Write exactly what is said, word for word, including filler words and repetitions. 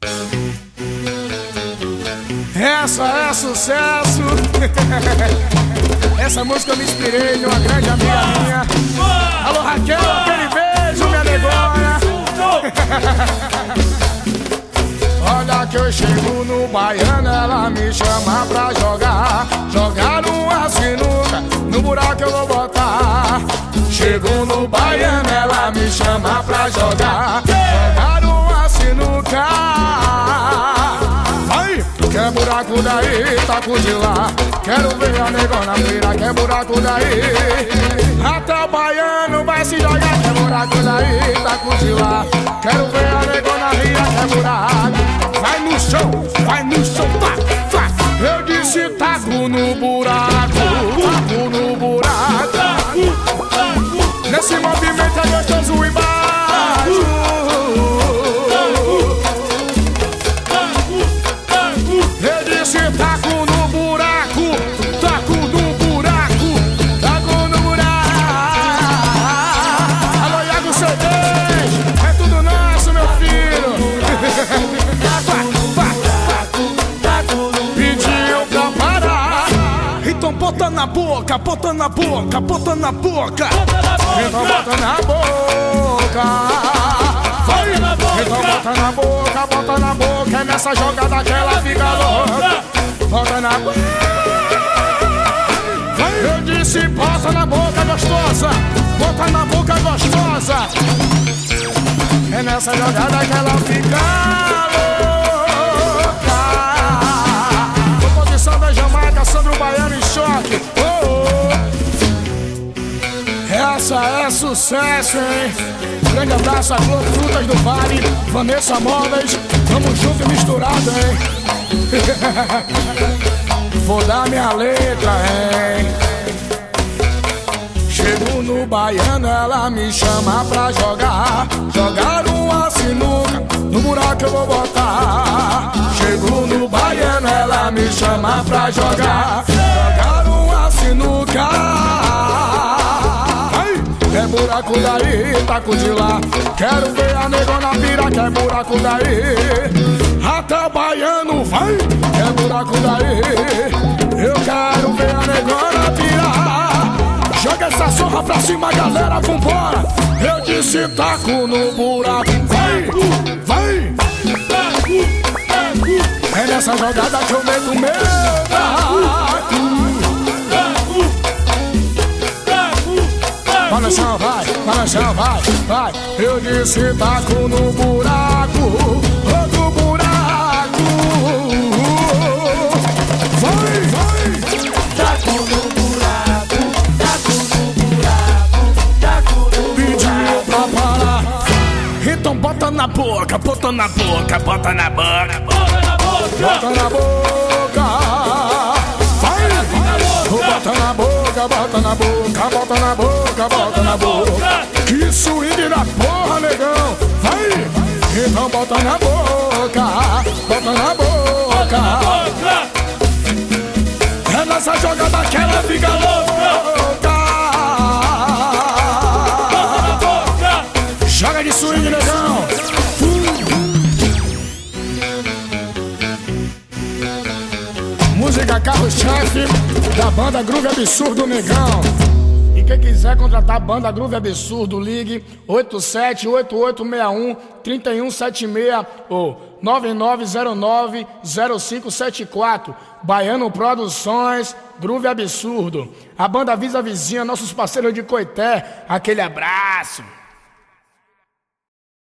Essa é sucesso. Essa música eu me inspirei de uma grande amiga minha. Alô Raquel, aquele beijo, minha negona. Olha que eu chego no baiano, ela me chama pra jogar. Jogar uma sinuca, no buraco eu vou botar. Chego no baiano, ela me chama pra jogar. Jogar uma sinuca. Vai! Quer buraco daí, taco de lá. Quero ver a negona pira, quer buraco daí. Até o baiano vai se jogar, quer buraco daí, taco de lá. Quero ver a negona pira, quer buraco. Vai no chão, vai no chão, pá, pá. Eu disse taco no buraco, taco no buraco. Nesse movimento é gostoso embaixo. Eu disse taco no buraco, taco no buraco, taco no buraco. Alô Iago C D, é tudo nosso, meu filho. Pediu pra parar. Então bota na boca, bota na boca, bota na boca. Então bota na boca. Vai! Então bota na boca, bota na boca. É nessa jogada que ela fica louca. Bota na boca. Eu disse bota na boca, gostosa. Bota na boca, gostosa. É nessa jogada que ela fica louca. Composição da Jamaica, Sandro Baiano em choque. Oh, oh. Essa é sucesso, hein? Grande abraço a Globo, Frutas do Vale, Vanessa Móveis. Tamo junto e misturado, hein? Vou dar minha letra, hein? Chego no baiano, ela me chama pra jogar. Jogar uma sinuca, no buraco eu vou botar. Chego no baiano, ela me chama pra jogar. Jogar uma sinuca. Quer buraco daí, taco de lá. Quero ver a negona pira, quer buraco daí. Até o baiano vai, quer buraco daí. Eu quero ver a negona pira. Joga essa zorra pra cima, galera, vambora. Eu disse taco no buraco. Vai, vai. É nessa jogada que eu meto meu taco. Vai no chão, vai, vai no chão, vai, vai. Eu disse taco no buraco, outro buraco. Vai, vai. Taco no buraco, taco no buraco, taco no buraco. Pediu pra parar. Então bota na boca, bota na boca, bota na boca. Bota na boca, bota na boca. Vai, bota na boca, bota na boca, bota na boca, bota na boca. Que swing da porra, negão. Vai, então bota na boca, bota na boca. É nessa jogada que ela fica louca. Joga de swing, negão. Música carro-chefe da banda Groove Absurdo, negão. E quem quiser contratar a banda Groove Absurdo, ligue oito sete oito oito seis um três um sete seis ou nove nove zero nove zero cinco sete quatro. Baiano Produções, Groove Absurdo. A banda avisa a vizinha, nossos parceiros de Coité. Aquele abraço.